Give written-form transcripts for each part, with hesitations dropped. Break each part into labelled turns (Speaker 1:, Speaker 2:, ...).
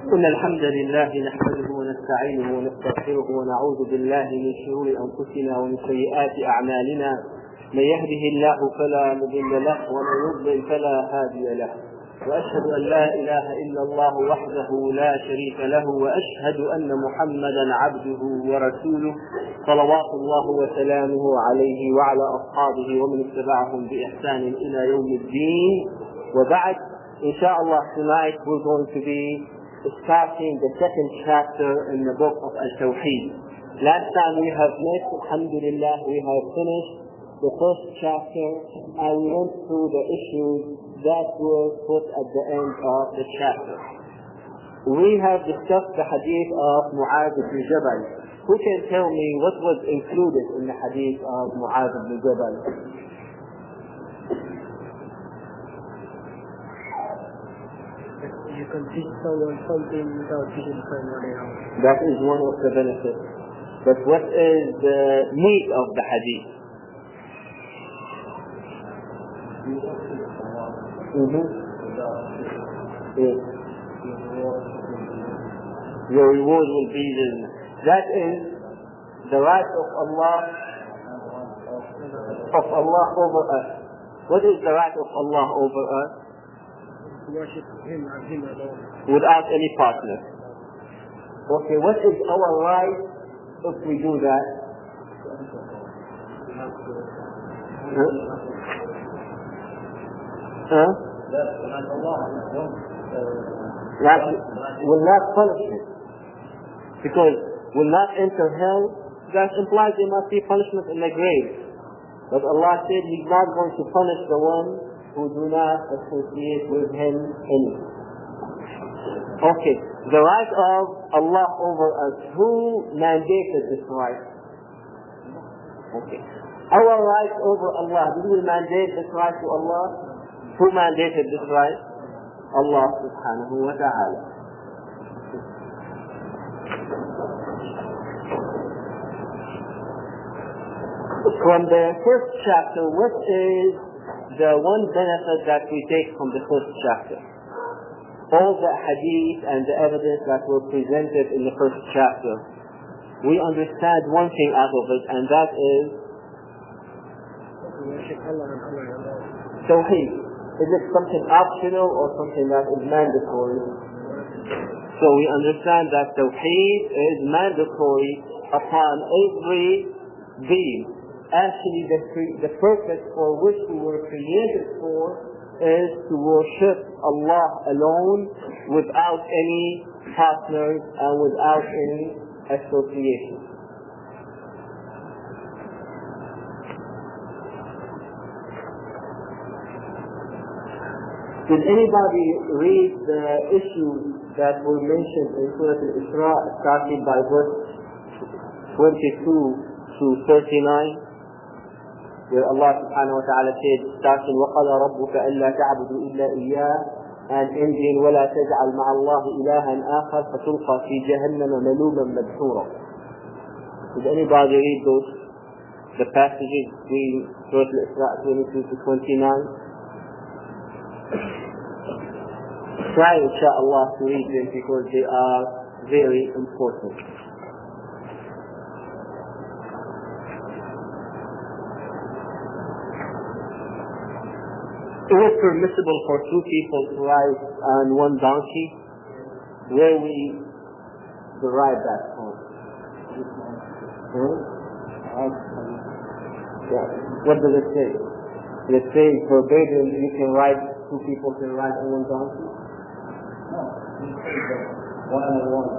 Speaker 1: إن الحمد لله نحمده ونستعينه ونستغفره ونعوذ بالله من شرور أنفسنا ومن سيئات أعمالنا. من يهده الله فلا مضل له ومن يضلل فلا هادي له، وأشهد أن لا إله إلا الله وحده لا شريك له، وأشهد أن محمدا عبده ورسوله صلوات الله وسلامه عليه وعلى أصحابه ومن اتبعهم بإحسان إلى يوم الدين. وبعد, inshallah, tonight we're going to be starting the second chapter in the book of Al-Tawheed. Last time we have met, alhamdulillah, we have finished the first chapter and we went through the issues that were put at the end of the chapter. We have discussed the hadith of Mu'adh ibn Jabal. Who can tell me what was included in the hadith of Mu'adh ibn Jabal?
Speaker 2: You can teach someone something without teaching somebody else.
Speaker 1: That is one of the benefits. But what is the meat of the hadith? Yes. Your reward will be Jannah. That is the right of Allah over us. What is the right of Allah over us?
Speaker 2: Worship Him and Him alone.
Speaker 1: Without any partner. Okay, what is our right if we do that? That will not punish him. Because will not enter hell, that implies there must be punishment in the grave. But Allah said He's not going to punish the one who do not associate with Him in it. Okay, the right of Allah over us. Who mandated this right? Okay. Our right over Allah. Did we mandate this right to Allah? Who mandated this right? Allah subhanahu wa ta'ala. From the first chapter, what is the one benefit that we take from the first chapter? All the hadith and the evidence that were presented in the first chapter, we understand one thing out of it, and that is Tawheed. Is it something optional or something that is mandatory? So we understand that Tawheed is mandatory upon every being. Actually, the purpose for which we were created for is to worship Allah alone without any partners and without any association. Did anybody read the issues that were mentioned in Surah Al-Isra, starting by verse 22 to 39? Where Allah subhanahu wa ta'ala said, starting وَقَضَى رَبُّكَ أَلَّا تَعْبُدُوا إِلَّا إِيَّاهُ, and ending وَلَا تَجْعَلْ مَعَ اللَّهِ إِلَهًا آخَرَ فَتُلْقَى فِي جَهَنَّمَ مَلُومًا مَدْحُورًا. Did anybody read the passages between Surah Al-Isra 22 to 29? Try, inshaAllah, to read them because they are very important. It was permissible for two people to ride on one donkey. Where we derive that from? Yeah. What does it say? Does it say forbidden you can ride, two people can ride on one donkey? No. One on one.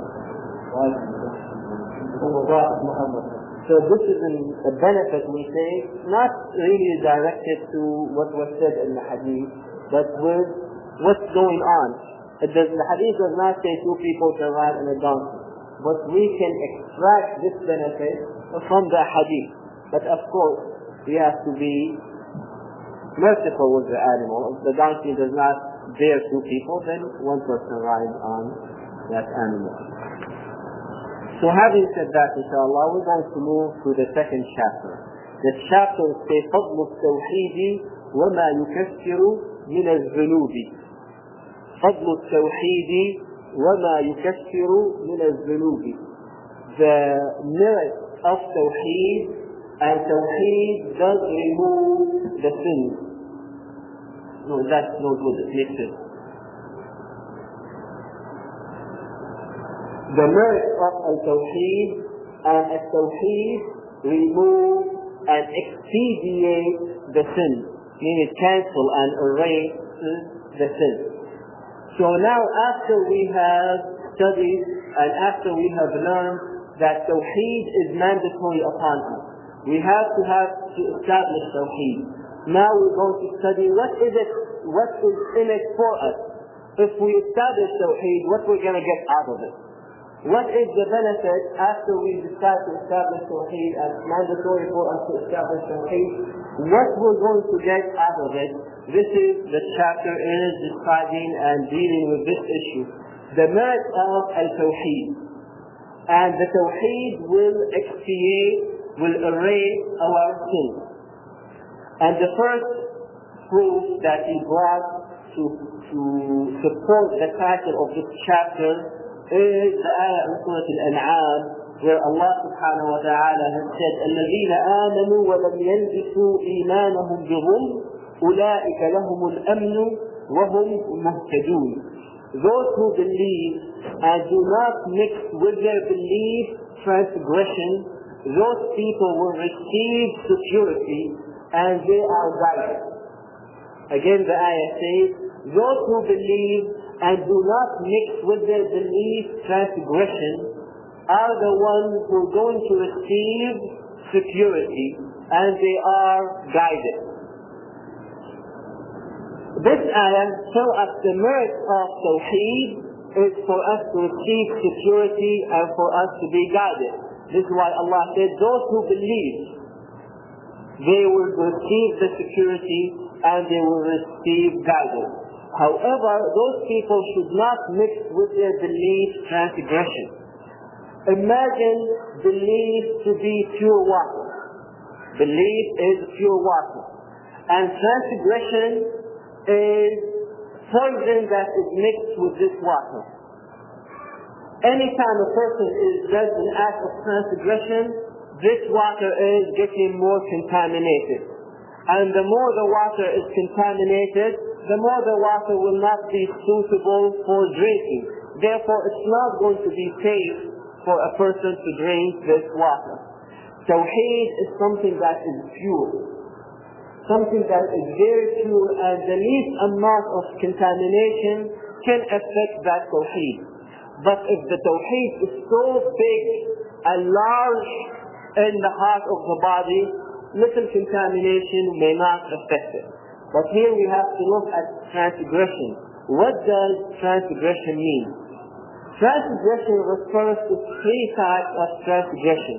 Speaker 1: Muhammad. So this is a benefit, we say, not really directed to what was said in the hadith, but with what's going on. The hadith does not say two people can ride on a donkey, but we can extract this benefit from the hadith. But of course, we have to be merciful with the animal. If the donkey does not bear two people, then one person rides on that animal. So having said that, inshallah, we're going to move to the second chapter. The chapter says فضل التوحيد وما يكفر من الذنوب. فضل التوحيد وَمَا يُكَفِّرُ مِنَ الذُّنُوبِ. The merit of Tawheed, and Tawheed does remove the sins. No, that's not good. It makes sense. The merit of Al-Tawheed, and Al-Tawheed remove and expedite the sin, meaning cancel and erase the sin. So now after we have studied and after we have learned that Tawheed is mandatory upon us, we have to establish Tawheed. Now we're going to study what is in it for us. If we establish Tawheed, what we're going to get out of it. What is the benefit after we decide to establish Tawheed, and it's mandatory for us to establish Tawheed? What we're going to get out of it. This is the chapter is describing and dealing with this issue. The merit of Al-Tawheed. And the Tawheed will expiate, will erase our sins. And the first proof that he brought to support the title of this chapter is the ayah in Surah Al-An'am, where Allah subhanahu wa ta'ala has said, الَّذِينَ آمَنُوا وَلَمْ يَلْبِسُوا إِيمَانَهُمْ بِظُلْمٍ أُولَٰئِكَ لَهُمُ الْأَمْنُ وَهُمْ مُهْتَدُونَ. Those who believe and do not mix with their belief transgression, those people will receive security and they are guided. Again the ayah says, those who believe and do not mix with their belief transgression are the ones who are going to receive security and they are guided. This ayah shows us the merit of Tawheed is for us to receive security and for us to be guided. This is why Allah said, those who believe, they will receive the security and they will receive guidance. However, those people should not mix with their belief transgression. Imagine belief to be pure water. Belief is pure water. And transgression is poison that is mixed with this water. Anytime a person does an act of transgression, this water is getting more contaminated. And the more the water is contaminated, the more the water will not be suitable for drinking. Therefore, it's not going to be safe for a person to drink this water. Tawheed is something that is pure. Something that is very pure, and the least amount of contamination can affect that Tawheed. But if the Tawheed is so big and large in the heart of the body, little contamination may not affect it. But here we have to look at transgression. What does transgression mean? Transgression refers to three types of transgression.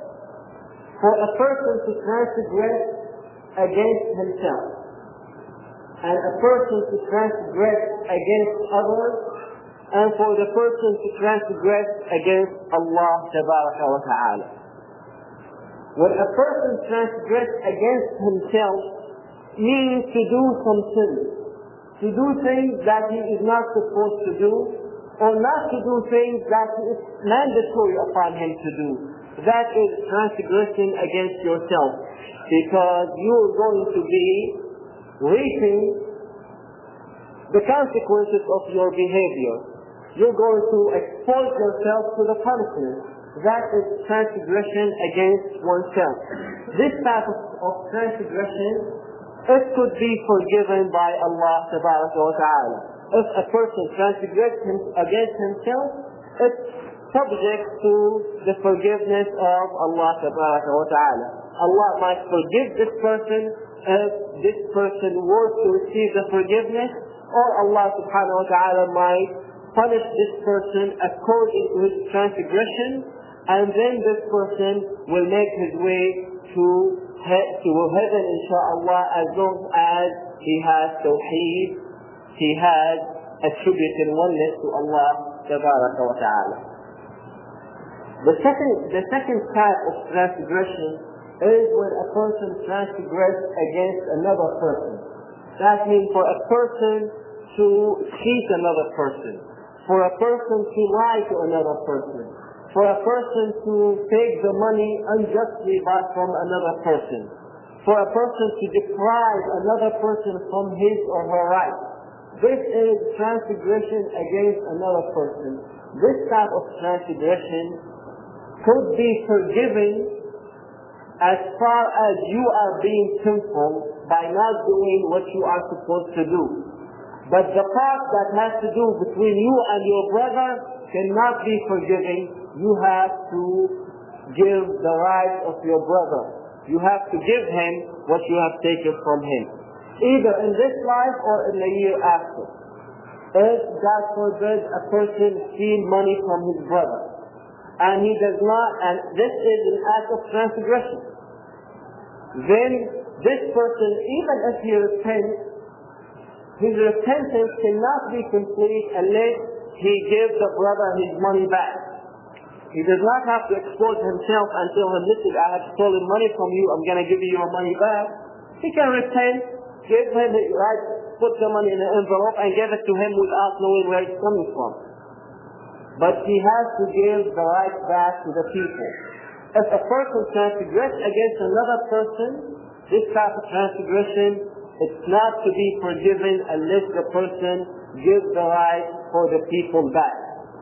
Speaker 1: For a person to transgress against himself, and a person to transgress against others, and for the person to transgress against Allah tabaraka wa ta'ala. When a person transgresses against himself, means to do some sins, to do things that he is not supposed to do, or not to do things that is mandatory upon him to do. That is transgression against yourself, because you are going to be reaping the consequences of your behavior. You're going to expose yourself to the punishment. That is transgression against oneself. This type of transgression, it could be forgiven by Allah tabaraka wa ta'ala. If a person transgresses against himself, it's subject to the forgiveness of Allah tabaraka wa ta'ala. Allah might forgive this person if this person were to receive the forgiveness, or Allah subhanahu wa ta'ala might punish this person according to his transgression, and then this person will make his way to heaven insha'Allah, as long as he has tawheed, he has attributed oneness to Allah tabaraka wa ta'ala. The second type of transgression is when a person transgresses against another person. That means for a person to cheat another person, for a person to lie to another person, for a person to take the money unjustly from another person, for a person to deprive another person from his or her rights. This is transgression against another person. This type of transgression could be forgiven as far as you are being sinful by not doing what you are supposed to do. But the part that has to do between you and your brother cannot be forgiven. You have to give the rights of your brother. You have to give him what you have taken from him, either in this life or in the year after. If, God forbid, a person steals money from his brother, and he does not, and this is an act of transgression, then this person, even if he repents, his repentance cannot be complete unless he gives the brother his money back. He does not have to expose himself and tell him, listen, I have stolen money from you, I'm going to give you your money back. He can repent, give him his right, put the money in an envelope and give it to him without knowing where it's coming from. But he has to give the right back to the people. If a person transgresses against another person, this type of transgression, it's not to be forgiven unless the person gives the right for the people back.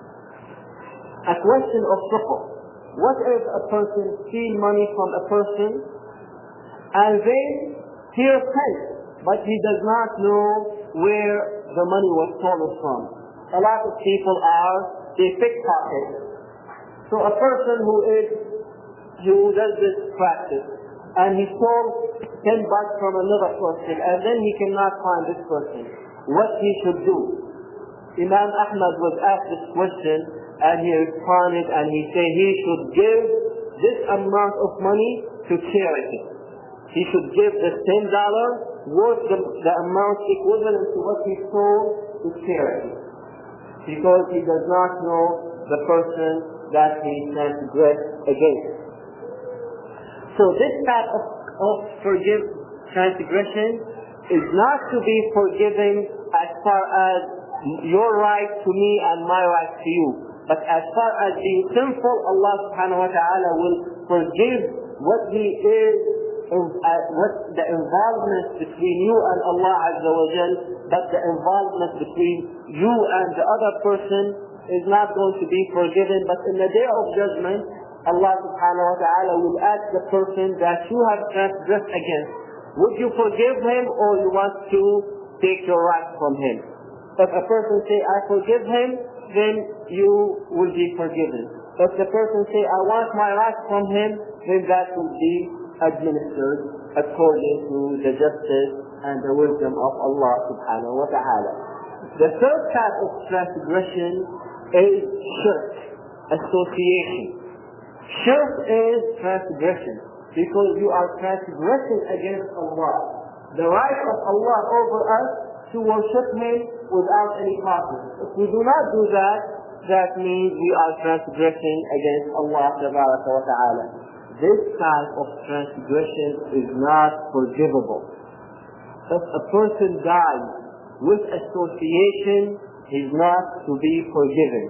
Speaker 1: A question of fiqh. What if a person steals money from a person and then he repents, but he does not know where the money was stolen from? A lot of people they pickpocket. So a person who does this practice and he stole 10 bucks from another person and then he cannot find this person, what he should do? Imam Ahmad was asked this question and he responded and he said he should give this amount of money to charity. He should give this $10 worth the amount equivalent to what he stole to charity, because he does not know the person that he transgressed against. So this type of transgression is not to be forgiven as far as your right to me and my right to you. But as far as being sinful, Allah subhanahu wa ta'ala will forgive what he is, what the involvement between you and Allah Azza wa Jal, but the involvement between you and the other person is not going to be forgiven. But in the day of judgment, Allah subhanahu wa ta'ala will ask the person that you have transgressed against, would you forgive him or you want to take your right from him? If a person say, I forgive him, then you will be forgiven. If the person say, I want my right from him, then that will be administered according to the justice and the wisdom of Allah subhanahu wa ta'ala. The third type of transgression is shirk, association. Shirk is transgression because you are transgressing against Allah. The right of Allah over us to worship Him without any partner. If we do not do that, that means we are transgressing against Allah tabaraka wa ta'ala. This type of transgression is not forgivable. If a person dies with association, he is not to be forgiven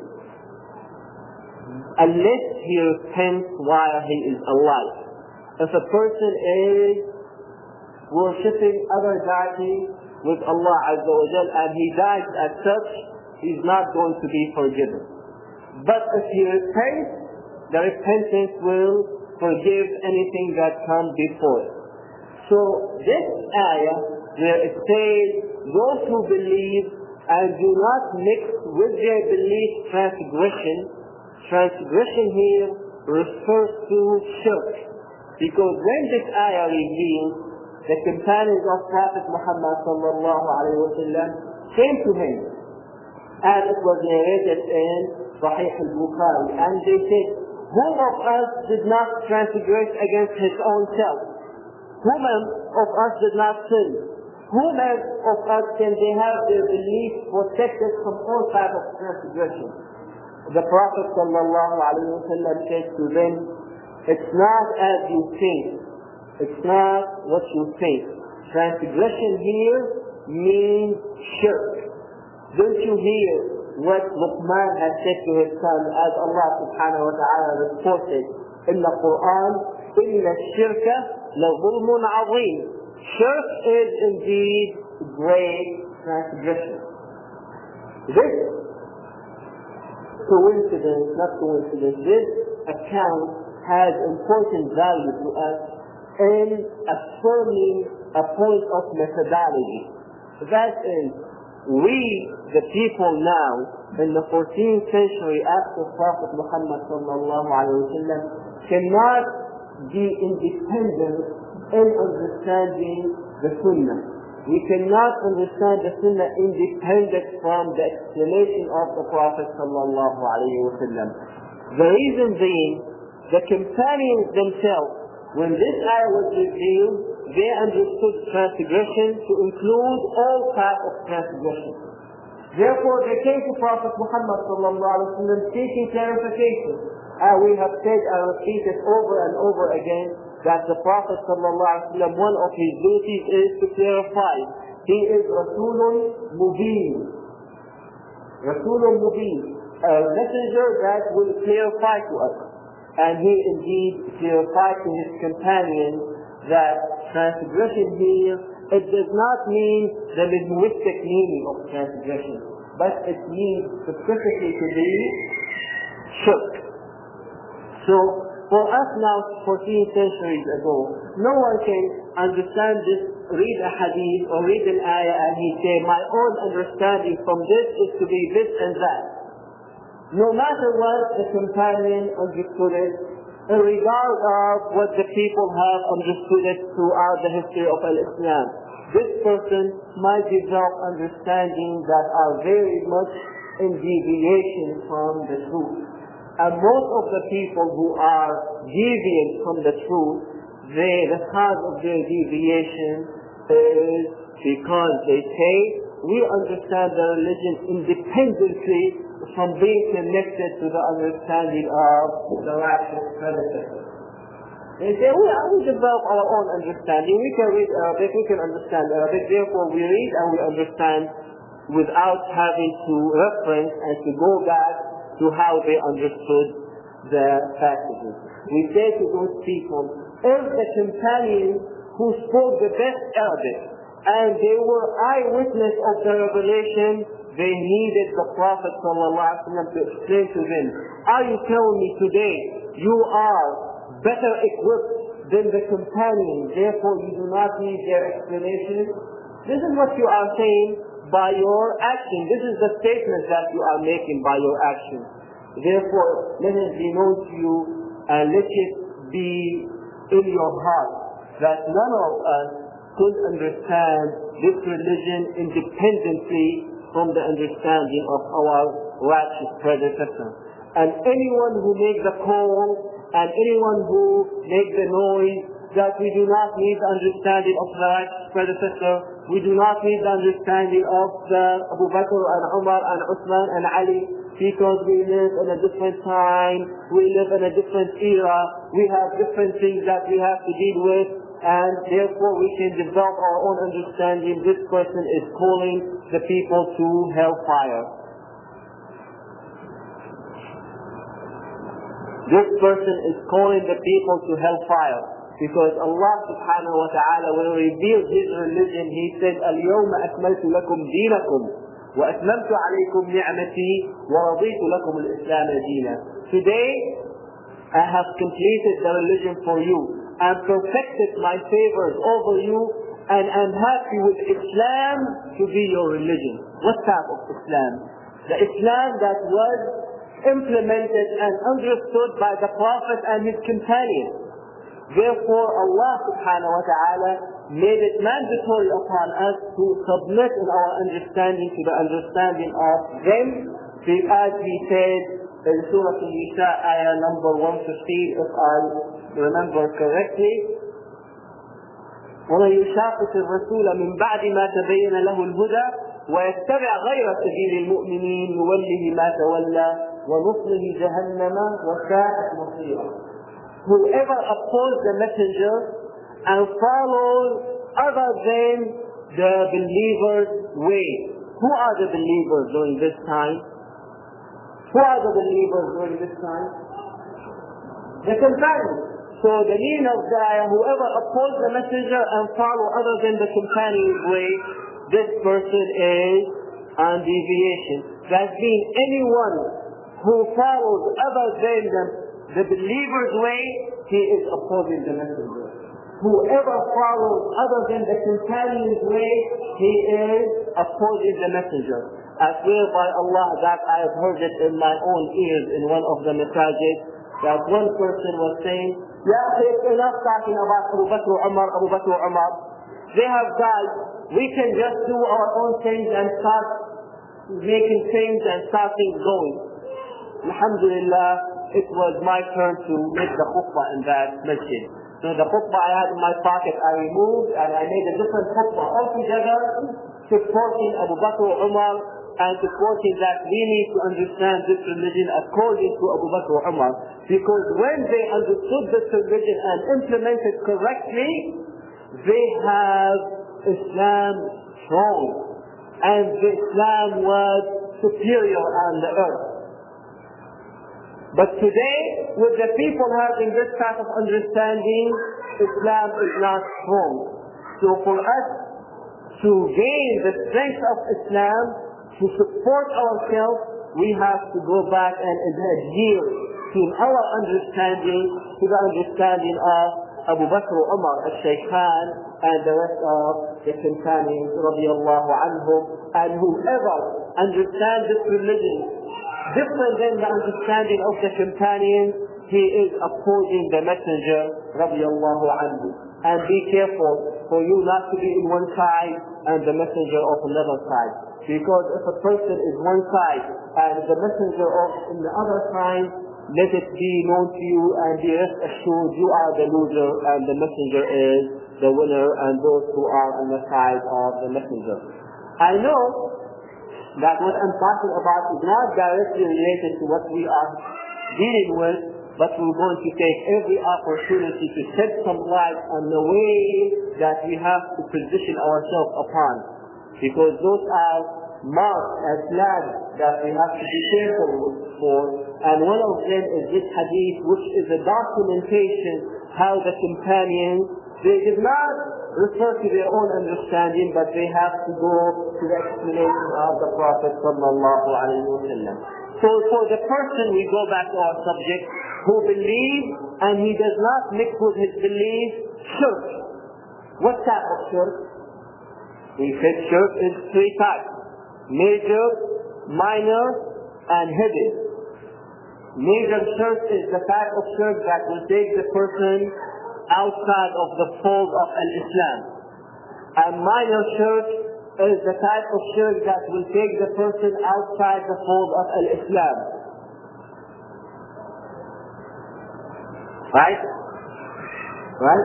Speaker 1: unless he repents while he is alive. If a person is worshipping other deities with Allah Azza wa Jal and he dies as such, he is not going to be forgiven. But if he repents, the repentance will forgive anything that comes before it. So this ayah where it says, those who believe and do not mix with their belief transgression here refers to shirk. Because when this ayah revealed, the companions of Prophet Muhammad sallallahu alayhi wa sallam came to him, and it was narrated in Sahih al-Bukhari, and they said, who of us did not transgress against his own self? Who of us did not sin? Who of us can they have their belief protected from all type of transgression? The Prophet sallallahu alayhi wa sallam said to them, it's not as you think. It's not what you think. Transgression here means shirk. Don't you hear what Luqman has said to his son, as Allah subhanahu wa ta'ala reported in the Quran, إِنَّ الشِّرْكَ لَظُلْمٌ عَظِيمٌ. Shirk is indeed great transgression. This coincidence, not coincidence, this account has important value to us in affirming a point of methodology. That is, we, the people now, in the 14th century after Prophet Muhammad sallallahu alayhi wa sallam, cannot be independent in understanding the Sunnah. We cannot understand the Sunnah independent from the explanation of the Prophet sallallahu alayhi wa sallam. The reason being, the companions themselves, when this ayah was revealed, they understood transgression to include all types of transgression. Therefore, they came to Prophet Muhammad sallallahu alaihi wasallam seeking clarification. We have said and repeated over and over again that the Prophet sallallahu alaihi wasallam, one of his duties is to clarify. He is Rasulun Mubin. Rasulun Mubin, a messenger that will clarify to us. And he indeed clarified to his companions that transgression here, it does not mean the linguistic meaning of transgression, but it means specifically to be shirk. So for us now, 14 centuries ago, no one can understand this, read a hadith or read an ayah and he say, my own understanding from this is to be this and that. No matter what the companion understood it, in regard of what the people have understood it throughout the history of Islam, this person might develop understanding that are very much in deviation from the truth. And most of the people who are deviant from the truth, the cause of their deviation is because they say, we understand the religion independently from being connected to the understanding of the righteous predecessors. They say, we develop our own understanding. We can read Arabic, we can understand Arabic, therefore we read and we understand without having to reference and to go back to how they understood the passages. We say to those people, if the companions who spoke the best Arabic and they were eyewitness of the revelation, they needed the Prophet ﷺ to explain to them. Are you telling me today you are better equipped than the companions, therefore you do not need their explanation? This is what you are saying by your action. This is the statement that you are making by your action. Therefore, let it be known to you and let it be in your heart that none of us could understand this religion independently from the understanding of our righteous predecessor. And anyone who makes the call and anyone who makes the noise that we do not need the understanding of the righteous predecessor, we do not need the understanding of the Abu Bakr and Umar and Uthman and Ali, because we live in a different time, we live in a different era, we have different things that we have to deal with, and therefore we can develop our own understanding. This person is calling the people to hellfire. This person is calling the people to hellfire, because Allah subhanahu wa ta'ala, when he revealed his religion, he said, اليوم أكملت لكم دينكم وأتممت عليكم نعمتي ورضيت لكم الإسلام دينا. Today I have completed the religion for you and perfected my favors over you, and I'm happy with Islam to be your religion. What type of Islam? The Islam that was implemented and understood by the Prophet and his companions. Therefore, Allah subhanahu wa ta'ala made it mandatory upon us to submit in our understanding to the understanding of them, as he said in Surah Al-Nisa, ayah number 150, if I remember correctly, وَمَنْ يُشَاقِقِ الرَّسُولَ مِنْ بَعْدِ مَا تَبَيَّنَ لَهُ الْهُدَى وَيَتَّبِعْ غَيْرَ سَبِيلِ الْمُؤْمِنِينَ نُوَلِّهِ مَا تَوَلَّى وَنُصْلِهِ جَهَنَّمَ وَسَاءَتْ مَصِيرًا. Whoever opposes the messenger and follows other than the believers' way. Who are the believers during this time? Who are the believers during this time? The companions. So the meaning of the ayah, whoever upholds the messenger and follow other than the companion's way, this person is on deviation. That means anyone who follows other than the believer's way, he is opposing the messenger. Whoever follows other than the companion's way, he is opposing the messenger. I swear by Allah that I have heard it in my own ears in one of the masajid, that one person was saying, it's enough talking about Abu Bakr Umar. They have died. We can just do our own things and start making things and start things going. Alhamdulillah, it was my turn to make the khutbah in that masjid. So the khutbah I had in my pocket, I removed and I made a different khutbah altogether, supporting Abu Bakr Umar and supporting that we need to understand this religion according to Abu Bakr Umar. Because when they understood this religion and implemented correctly, they have Islam strong. And the Islam was superior on the earth. But today, with the people having this type of understanding, Islam is not strong. So for us to gain the strength of Islam, to support ourselves, we have to go back and adhere to our understanding, to the understanding of Abu Bakr Umar al-Shaykhan and the rest of the companions radiallahu anhum. And whoever understands this religion different than the understanding of the companions, he is opposing the messenger radiallahu anhu. And be careful for you not to be in one side and the messenger of another side. Because if a person is one side and the messenger of in the other side, let it be known to you and be rest assured you are the loser and the messenger is the winner, and those who are on the side of the messenger. I know that what I'm talking about is not directly related to what we are dealing with, but we're going to take every opportunity to shed some light on the way that we have to position ourselves upon. Because those are marks and flags that we have to be careful for. And one of them is this hadith, which is a documentation how the companions, they did not refer to their own understanding, but they have to go to the explanation of the Prophet sallallahu alaihi wasallam. So for the person, we go back to our subject, who believes and he does not mix with his belief, shirk. What type of shirk? We said shirk is three types: major, minor, and hidden. Major shirk is the type of shirk that will take the person outside of the fold of Islam. And minor shirk is the type of shirk that will take the person outside the fold of Islam. Right? Right?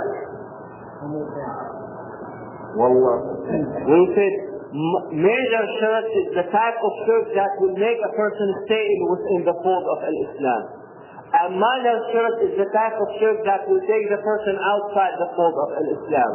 Speaker 1: Wallah. We said major shirk is the type of shirk that will make a person stay within the fold of Islam. And minor shirk is the type of shirk that will take the person outside the fold of Islam.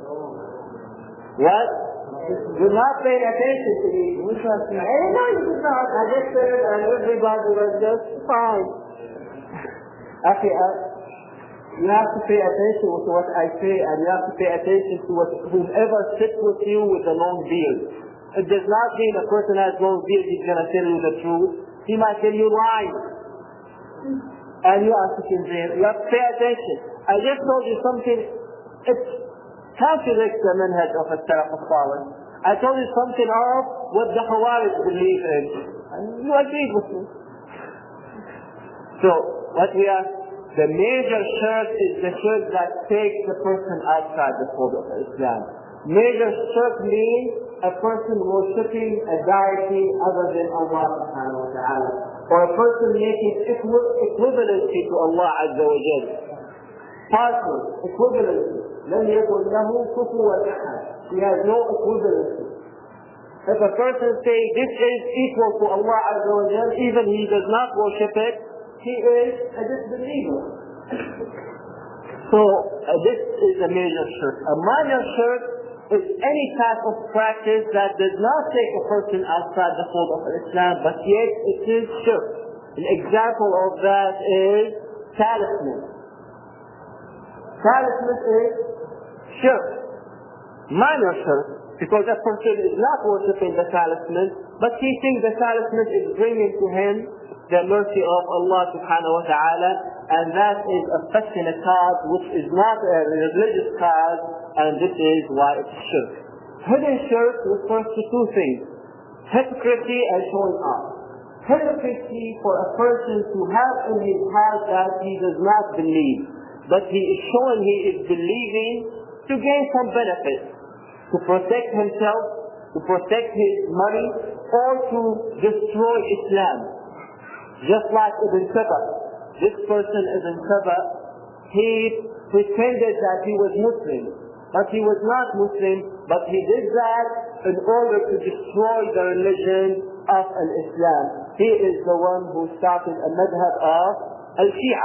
Speaker 1: What? You're not paying attention to me. No, you did not. I just said it and everybody was just fine. Okay, you have to pay attention to what I say, and you have to pay attention to whoever sits with you with a long beard. It does not mean a person has long beard, he's going to tell you the truth. He might tell you lies. And you are sitting there. You have to pay attention. I just told you something. It contradicts the manhaj of As-Salaf As-Salih. I told you something of what the Khawarij believe in. And you agreed with me. So, what we are, the major shirk is the shirk that takes the person outside the fold of Islam. Major shirk means a person worshipping a deity other than Allah subhanahu wa ta'ala. Or a person making equivalency to Allah Azza wa Jal. Partner, equivalency. لم يكن له كفوا أحد. He has no equivalency. If a person says this is equal to Allah Azza wa Jal, even he does not worship it, he is a disbeliever. So this is a major shirk. A minor shirk is any type of practice that does not take a person outside the fold of Islam, but yet it is shirk. An example of that is talisman. Talisman is shirk, minor shirk, because a person is not worshipping the talisman, but he thinks the talisman is bringing to him the mercy of Allah subhanahu wa ta'ala, and that is affecting a cause which is not a religious cause, and this is why it's shirk. Hidden shirk refers to two things: hypocrisy and showing off. Hypocrisy for a person to have in his heart that he does not believe, but he is showing he is believing to gain some benefit, to protect himself, to protect his money, or to destroy Islam. Just like Ibn Saba. This person, Ibn Saba, he pretended that he was Muslim, but he was not Muslim, but he did that in order to destroy the religion of Islam. He is the one who started a madhab of al-Shia.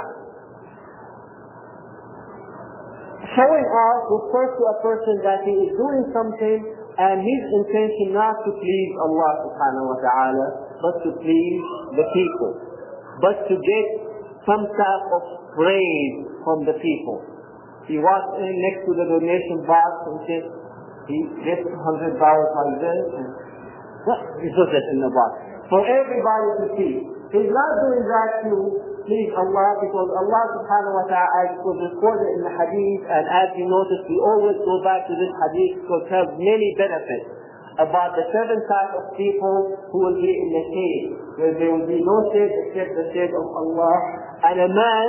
Speaker 1: Showing off refers to a person that he is doing something and his intention not to please Allah subhanahu wa ta'ala, but to please the people, but to get some type of praise from the people. He walks in next to the donation box and says, he gets $100 like this, and he puts it in the box for everybody to see. He's not doing that to please Allah, because Allah subhanahu wa ta'ala was recorded in the hadith, and as you notice, we always go back to this hadith because it has many benefits about the 7 types of people who will be in the shade, where there will be no shade except the shade of Allah. And a man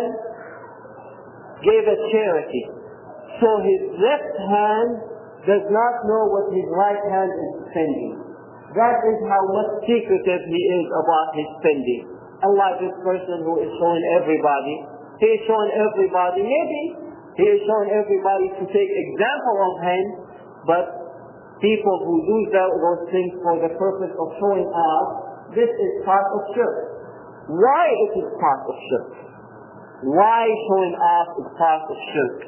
Speaker 1: gave a charity, so his left hand does not know what his right hand is spending. That is how much secretive he is about his spending. Unlike this person who is showing everybody, he is showing everybody, maybe he is showing everybody to take example of him, but people who do those things for the purpose of showing off, this is part of shirk. Why it is part of shirk? Why showing off is part of shirk?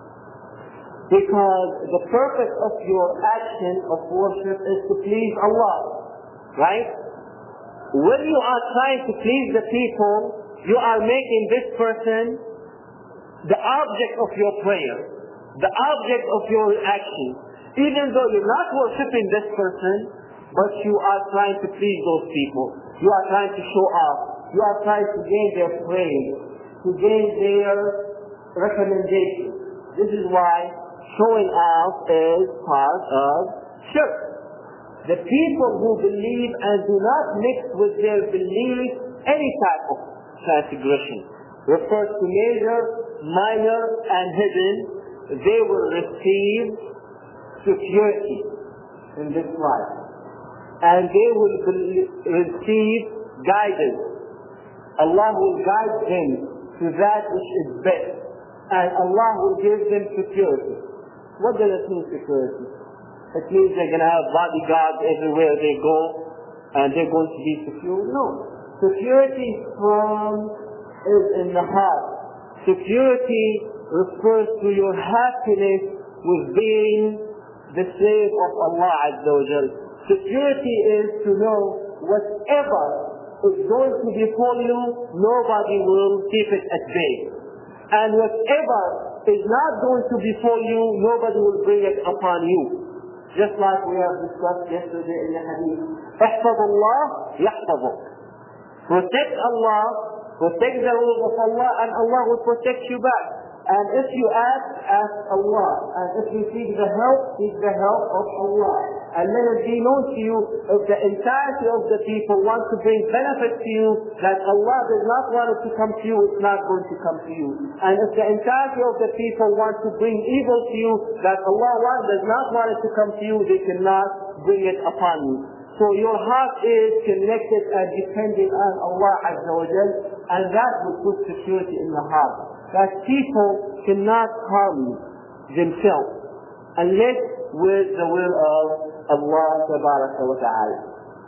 Speaker 1: Because the purpose of your action of worship is to please Allah, right? When you are trying to please the people, you are making this person the object of your prayer, the object of your action. Even though you're not worshipping this person, but you are trying to please those people. You are trying to show off. You are trying to gain their praise, to gain their recommendation. This is why showing off is part of shirk. The people who believe and do not mix with their belief any type of transgression, refers to major, minor, and hidden, they will receive security in this life, and they will receive guidance. Allah will guide them to that which is best, and Allah will give them security. What does it mean, security? It means they're going to have bodyguards everywhere they go, and they're going to be secure? No. Security is in the heart. Security refers to your happiness with being the slave of Allah Azza wa Jal. Security is to know whatever is going to befall you, nobody will keep it at bay. And whatever is not going to befall you, nobody will bring it upon you. Just like we have discussed yesterday in the hadith. احفظ الله يحفظك. Protect Allah, protect the rules of Allah, and Allah will protect you back. And if you ask Allah. And if you seek the help of Allah. And let it be known to you, if the entirety of the people want to bring benefit to you, that Allah does not want it to come to you, it's not going to come to you. And if the entirety of the people want to bring evil to you, that Allah does not want it to come to you, they cannot bring it upon you. So your heart is connected and dependent on Allah Azza wa Jal, and that will put security in the heart. That people cannot harm themselves unless with the will of Allah Tabaraka wa Ta'ala.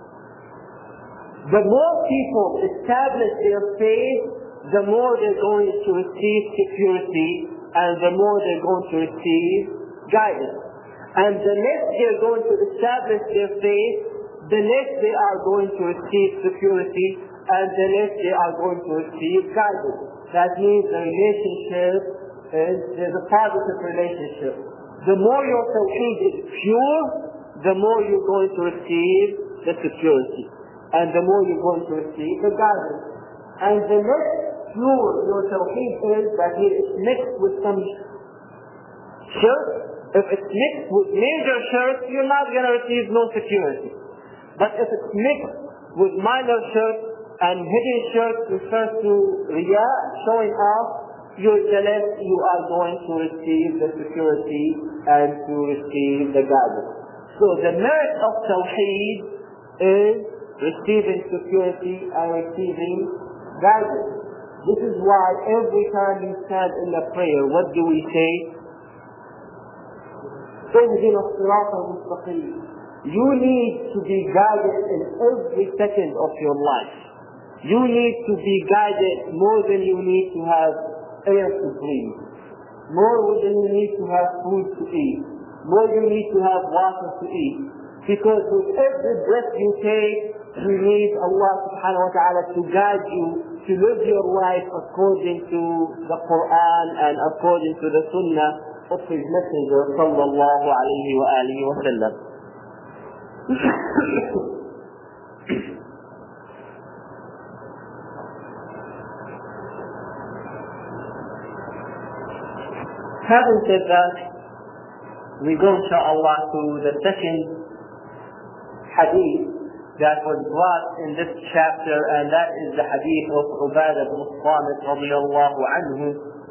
Speaker 1: The more people establish their faith, the more they're going to receive security, and the more they're going to receive guidance. And the less they're going to establish their faith, the less they are going to receive security, and the less they are going to receive guidance. That means the relationship is a positive relationship. The more your tawheed is pure, the more you're going to receive the security, and the more you're going to receive the guidance. And the less pure your tawheed is, that it's mixed with some shirk. If it's mixed with major shirk, you're not going to receive no security. But if it's mixed with minor shirk, and hidden shirk refers to riyā, showing off, the less you are going to receive the security and to receive the guidance. So the merit of tawheed is receiving security and receiving guidance. This is why every time you stand in the prayer, what do we say? اهدنا الصراط المستقيم. You need to be guided in every second of your life. You need to be guided more than you need to have air to breathe, more than you need to have food to eat, more than you need to have water to eat. Because with every breath you take, you need Allah subhanahu wa ta'ala to guide you to live your life according to the Quran and according to the Sunnah of His Messenger sallallahu alayhi wa alihi wa sallam. Having said that, we go inshaAllah to the second hadith that was brought in this chapter, and that is the hadith of Ubadah ibn Samit radiyallahu anhu,